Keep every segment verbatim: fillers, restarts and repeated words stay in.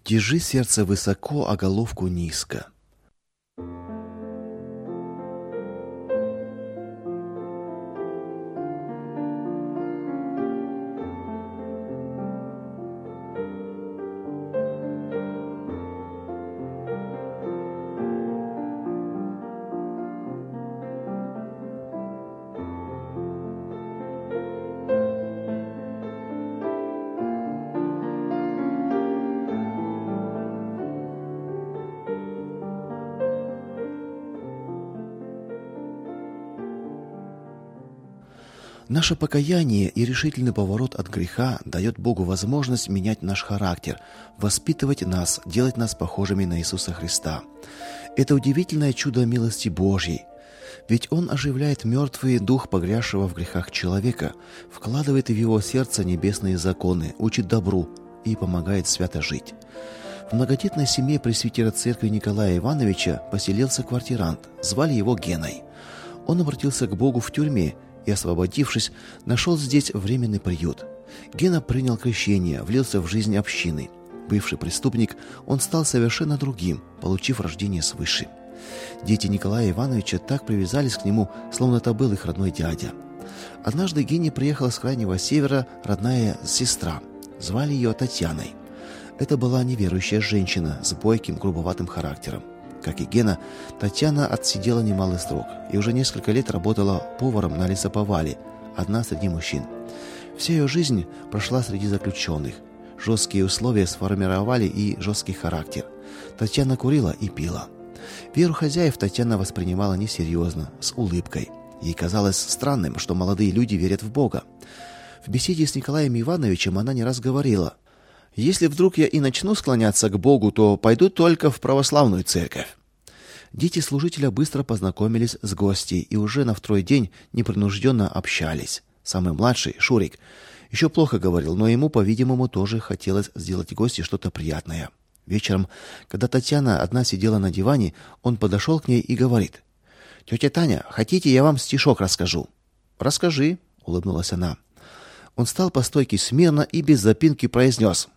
Держи сердце высоко, а головку низко. Наше покаяние и решительный поворот от греха дает Богу возможность менять наш характер, воспитывать нас, делать нас похожими на Иисуса Христа. Это удивительное чудо милости Божьей. Ведь Он оживляет мертвый дух погрязшего в грехах человека, вкладывает в его сердце небесные законы, учит добру и помогает свято жить. В многодетной семье пресвитера церкви Николая Ивановича поселился квартирант, звали его Геной. Он обратился к Богу в тюрьме и, освободившись, нашел здесь временный приют. Гена принял крещение, влился в жизнь общины. Бывший преступник, он стал совершенно другим, получив рождение свыше. Дети Николая Ивановича так привязались к нему, словно это был их родной дядя. Однажды Гене приехала с крайнего севера родная сестра. Звали ее Татьяной. Это была неверующая женщина с бойким, грубоватым характером. Как и Гена, Татьяна отсидела немалый срок и уже несколько лет работала поваром на лесоповале, одна среди мужчин. Вся ее жизнь прошла среди заключенных. Жесткие условия сформировали и жесткий характер. Татьяна курила и пила. Веру хозяев Татьяна воспринимала несерьезно, с улыбкой. Ей казалось странным, что молодые люди верят в Бога. В беседе с Николаем Ивановичем она не раз говорила: «Если вдруг я и начну склоняться к Богу, то пойду только в православную церковь». Дети служителя быстро познакомились с гостьей и уже на второй день непринужденно общались. Самый младший, Шурик, еще плохо говорил, но ему, по-видимому, тоже хотелось сделать гостье что-то приятное. Вечером, когда Татьяна одна сидела на диване, он подошел к ней и говорит: «Тетя Таня, хотите, я вам стишок расскажу?» «Расскажи», — улыбнулась она. Он стал по стойке смирно и без запинки произнес: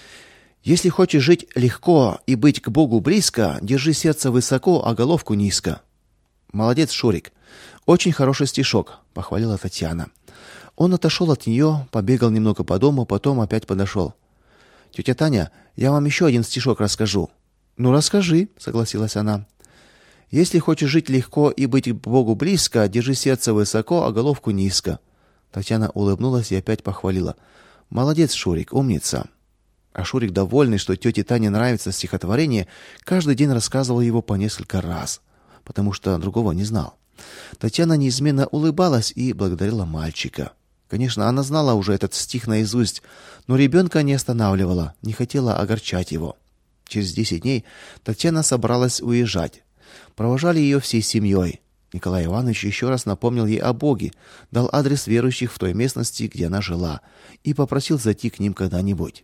«Если хочешь жить легко и быть к Богу близко, держи сердце высоко, а головку низко». «Молодец, Шурик. Очень хороший стишок», — похвалила Татьяна. Он отошел от нее, побегал немного по дому, потом опять подошел. «Тетя Таня, я вам еще один стишок расскажу». «Ну, расскажи», — согласилась она. «Если хочешь жить легко и быть к Богу близко, держи сердце высоко, а головку низко». Татьяна улыбнулась и опять похвалила. «Молодец, Шурик, умница». А Шурик, довольный, что тете Тане нравится стихотворение, каждый день рассказывал его по несколько раз, потому что другого не знал. Татьяна неизменно улыбалась и благодарила мальчика. Конечно, она знала уже этот стих наизусть, но ребенка не останавливала, не хотела огорчать его. Через десять дней Татьяна собралась уезжать. Провожали ее всей семьей. Николай Иванович еще раз напомнил ей о Боге, дал адрес верующих в той местности, где она жила, и попросил зайти к ним когда-нибудь.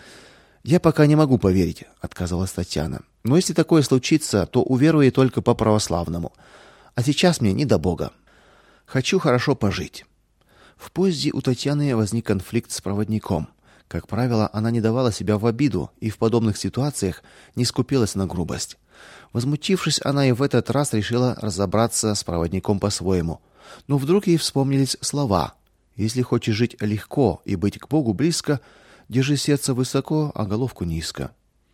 «Я пока не могу поверить», — отказалась Татьяна. «Но если такое случится, то уверую только по-православному. А сейчас мне не до Бога. Хочу хорошо пожить». В поезде у Татьяны возник конфликт с проводником. Как правило, она не давала себя в обиду и в подобных ситуациях не скупилась на грубость. Возмутившись, она и в этот раз решила разобраться с проводником по-своему. Но вдруг ей вспомнились слова: «Если хочешь жить легко и быть к Богу близко, держи сердце высоко, а головку низко».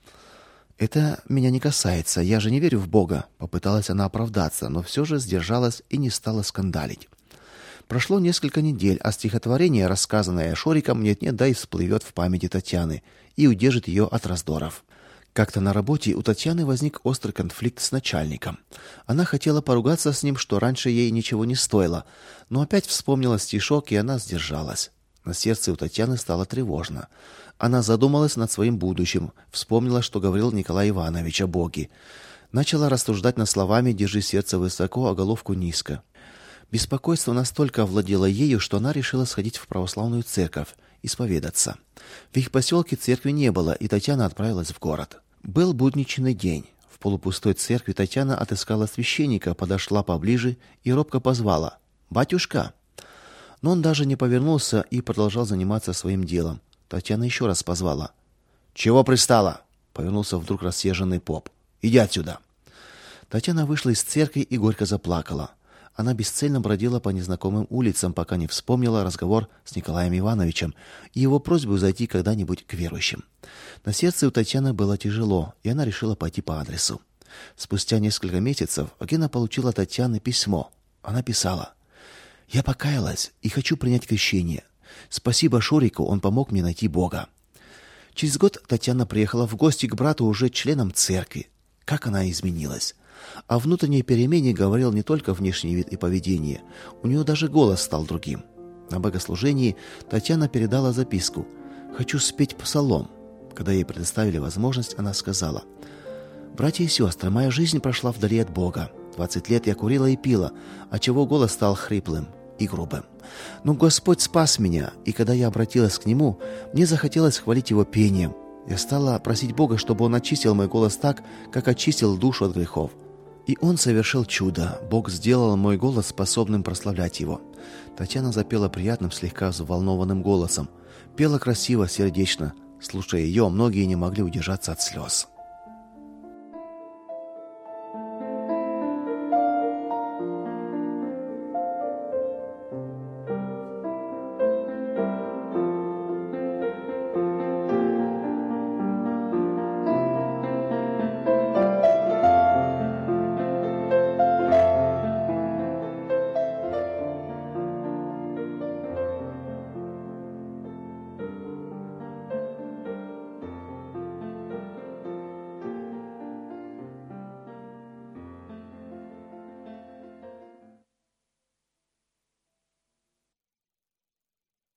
«Это меня не касается, я же не верю в Бога», — попыталась она оправдаться, но все же сдержалась и не стала скандалить. Прошло несколько недель, а стихотворение, рассказанное Шуриком, нет-нет, да и всплывет в памяти Татьяны и удержит ее от раздоров. Как-то на работе у Татьяны возник острый конфликт с начальником. Она хотела поругаться с ним, что раньше ей ничего не стоило, но опять вспомнила стишок, и она сдержалась. На сердце у Татьяны стало тревожно. Она задумалась над своим будущим, вспомнила, что говорил Николай Иванович о Боге. Начала рассуждать над словами «держи сердце высоко, а головку низко». Беспокойство настолько овладело ею, что она решила сходить в православную церковь, исповедаться. В их поселке церкви не было, и Татьяна отправилась в город. Был будничный день. В полупустой церкви Татьяна отыскала священника, подошла поближе и робко позвала: «Батюшка!». Но он даже не повернулся и продолжал заниматься своим делом. Татьяна еще раз позвала: «Чего пристала? — повернулся вдруг рассерженный поп. «Иди отсюда!» Татьяна вышла из церкви и горько заплакала. Она бесцельно бродила по незнакомым улицам, пока не вспомнила разговор с Николаем Ивановичем и его просьбу зайти когда-нибудь к верующим. На сердце у Татьяны было тяжело, и она решила пойти по адресу. Спустя несколько месяцев Агена получила от Татьяны письмо. Она писала: «Я покаялась и хочу принять крещение. Спасибо Шурику, он помог мне найти Бога». Через год Татьяна приехала в гости к брату уже членом церкви. Как она изменилась! О внутренней перемене говорил не только внешний вид и поведение. У нее даже голос стал другим. На богослужении Татьяна передала записку: «Хочу спеть псалом». Когда ей предоставили возможность, она сказала: «Братья и сестры, моя жизнь прошла вдали от Бога. Двадцать лет я курила и пила, отчего голос стал хриплым и грубым. Но Господь спас меня, и когда я обратилась к Нему, мне захотелось хвалить Его пением. Я стала просить Бога, чтобы Он очистил мой голос так, как очистил душу от грехов. И Он совершил чудо. Бог сделал мой голос способным прославлять Его». Татьяна запела приятным, слегка взволнованным голосом. Пела красиво, сердечно. Слушая ее, многие не могли удержаться от слез.